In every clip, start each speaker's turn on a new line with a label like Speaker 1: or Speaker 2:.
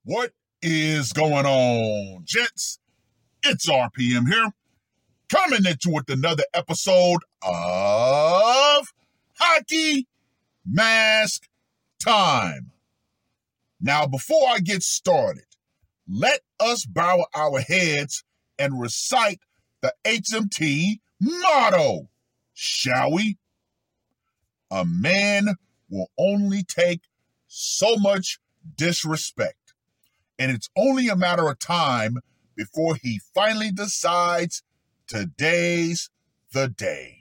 Speaker 1: What is going on, gents? It's RPM here, coming at you with another episode of Hockey Mask Time. Now, before I get started, let us bow our heads and recite the HMT motto, shall we? A man will only take so much disrespect, and it's only a matter of time before he finally decides today's the day.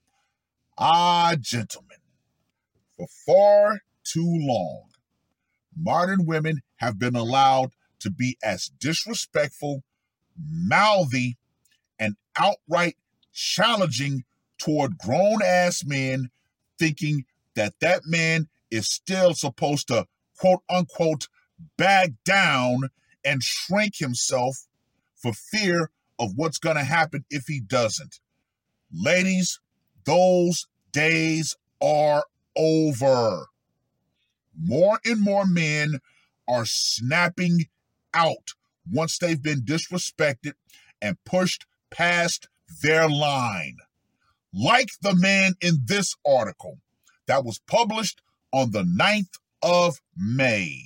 Speaker 1: Gentlemen, for far too long, modern women have been allowed to be as disrespectful, mouthy, and outright challenging toward grown-ass men, thinking that man is still supposed to, quote-unquote, back down and shrink himself for fear of what's going to happen if he doesn't. Ladies, those days are over. More and more men are snapping out once they've been disrespected and pushed past their line. Like the man in this article that was published on the 9th of May.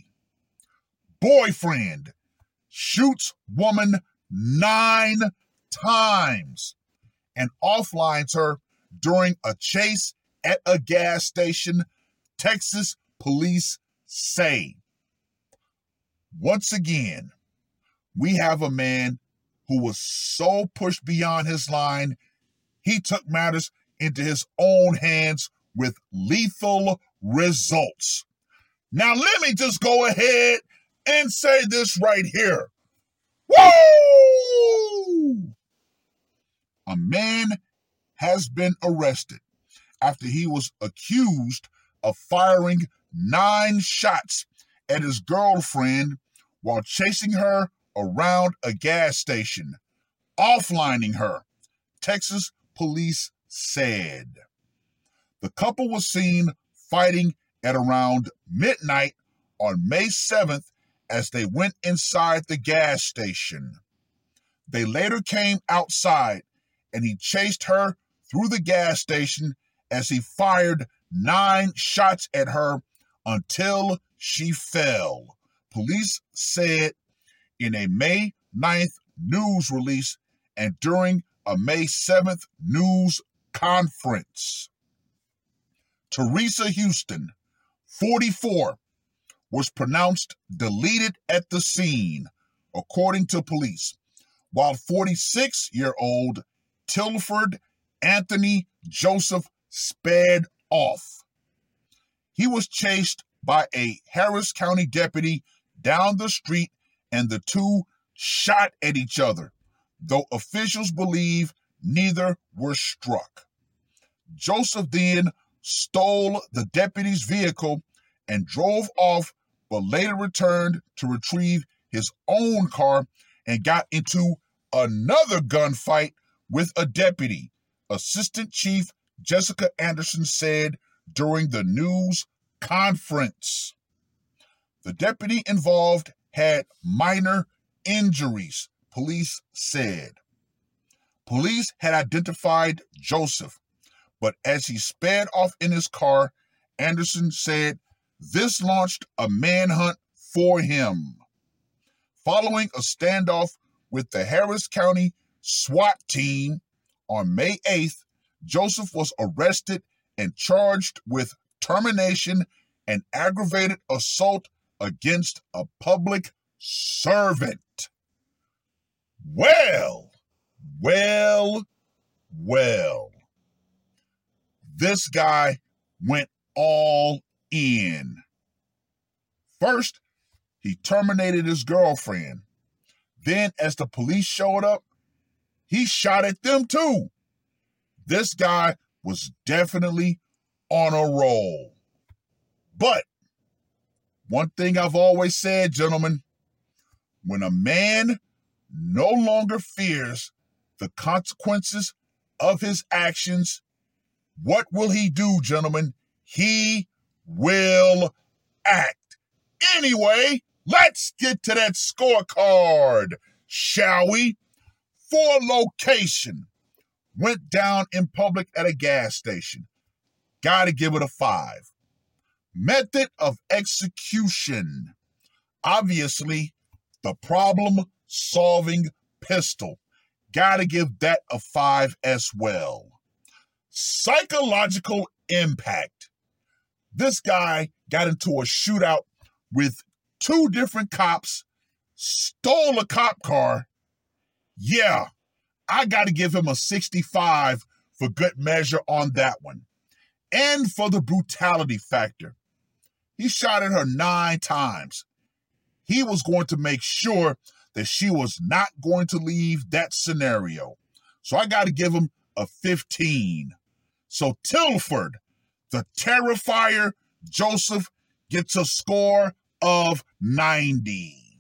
Speaker 1: Boyfriend shoots woman 9 times and offlines her during a chase at a gas station, Texas police say. Once again, we have a man who was so pushed beyond his line, he took matters into his own hands with lethal results. Now, let me just go ahead and say this right here. Woo! A man has been arrested after he was accused of firing 9 shots at his girlfriend while chasing her around a gas station, offlining her, Texas police said. The couple was seen fighting at around midnight on May 7th as they went inside the gas station. They later came outside and he chased her through the gas station as he fired 9 shots at her until she fell, police said in a May 9th news release and during a May 7th news conference. Teresa Houston, 44, was pronounced deleted at the scene, according to police, while 46-year-old Tilford Anthony Joseph sped off. He was chased by a Harris County deputy down the street and the two shot at each other, though officials believe neither were struck. Joseph then stole the deputy's vehicle and drove off, but later returned to retrieve his own car and got into another gunfight with a deputy, Assistant Chief Jessica Anderson said during the news conference. The deputy involved had minor injuries, police said. Police had identified Joseph, but as he sped off in his car, Anderson said this launched a manhunt for him. Following a standoff with the Harris County SWAT team on May 8th, Joseph was arrested and charged with termination and aggravated assault against a public servant. Well. This guy went all in. First, he terminated his girlfriend. Then, as the police showed up, he shot at them too. This guy was definitely on a roll. But one thing I've always said, gentlemen, when a man no longer fears the consequences of his actions, what will he do, gentlemen? He will act. Anyway, Let's get to that scorecard, shall we? For location, went down in public at a gas station. Gotta give it a 5. Method of execution, obviously, the problem-solving pistol. Gotta give that a 5 as well. Psychological impact. This guy got into a shootout with 2 different cops, stole a cop car. Yeah, I got to give him a 65 for good measure on that one. And for the brutality factor. He shot at her 9 times. He was going to make sure that she was not going to leave that scenario. So I got to give him a 15. So Tilford, the Terrifier Joseph, gets a score of 90.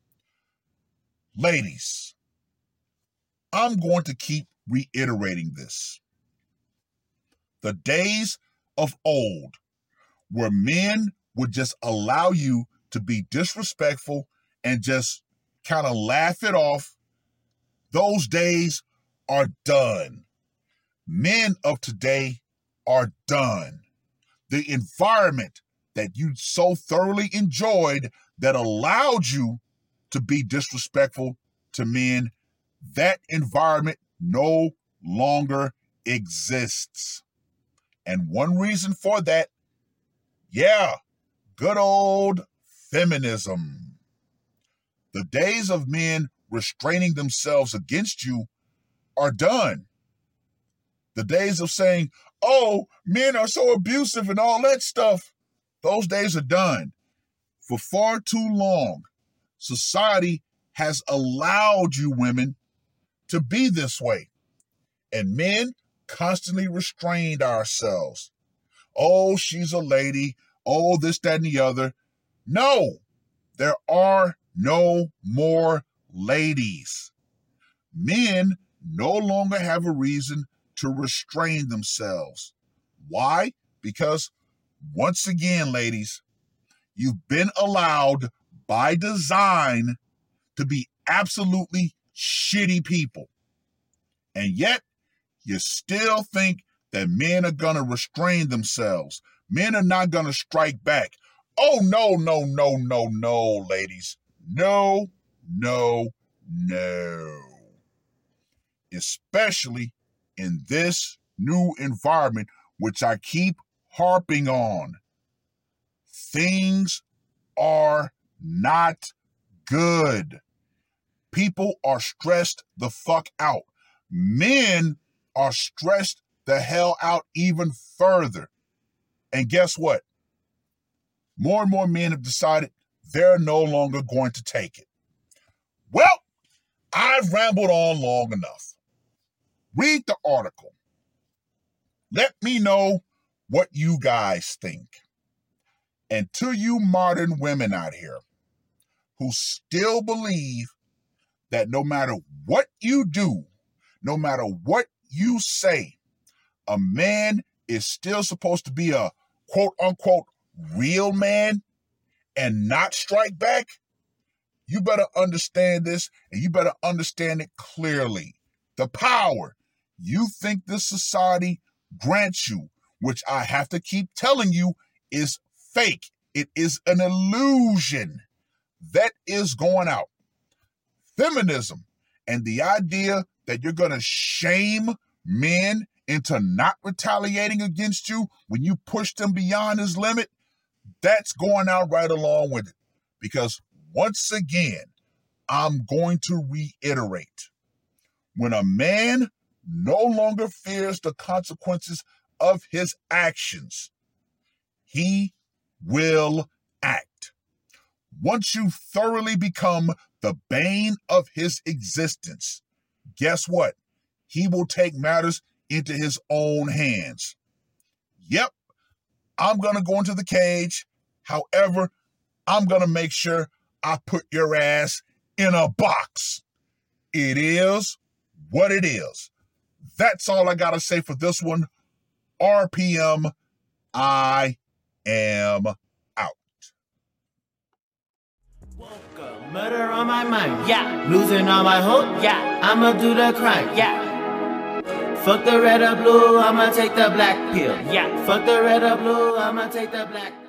Speaker 1: Ladies, I'm going to keep reiterating this. The days of old where men would just allow you to be disrespectful and just kind of laugh it off, those days are done. Men of today are done. The environment that you so thoroughly enjoyed that allowed you to be disrespectful to men, that environment no longer exists. And one reason for that, good old feminism. The days of men restraining themselves against you are done. The days of saying, oh, men are so abusive and all that stuff, those days are done. For far too long, society has allowed you women to be this way. And men constantly restrained ourselves. Oh, she's a lady. Oh, this, that, and the other. No, there are no more ladies. Men no longer have a reason to restrain themselves. Why? Because, once again, ladies, you've been allowed by design to be absolutely shitty people. And yet, you still think that men are going to restrain themselves. Men are not going to strike back. Oh, no, no, no, no, no, ladies. No, no, no. Especially in this new environment, which I keep harping on. Things are not good. People are stressed the fuck out. Men are stressed the hell out even further. And guess what? More and more men have decided they're no longer going to take it. Well, I've rambled on long enough. Read the article. Let me know what you guys think. And to you modern women out here who still believe that no matter what you do, no matter what you say, a man is still supposed to be a quote-unquote real man and not strike back, you better understand this, and you better understand it clearly. The power you think this society grants you, which I have to keep telling you, is fake. It is an illusion. That is going out. Feminism and the idea that you're going to shame men into not retaliating against you when you push them beyond his limit, that's going out right along with it. Because once again, I'm going to reiterate, when a man no longer fears the consequences of his actions, he will act. Once you thoroughly become the bane of his existence, guess what? He will take matters into his own hands. Yep, I'm going to go into the cage. However, I'm going to make sure I put your ass in a box. It is what it is. That's all I got to say for this one. RPM, I am
Speaker 2: Murder on my mind, yeah. Losing all my hope, yeah. I'ma do the crime, yeah. Fuck the red or blue, I'ma take the black pill, yeah. Fuck the red or blue, I'ma take the black pill.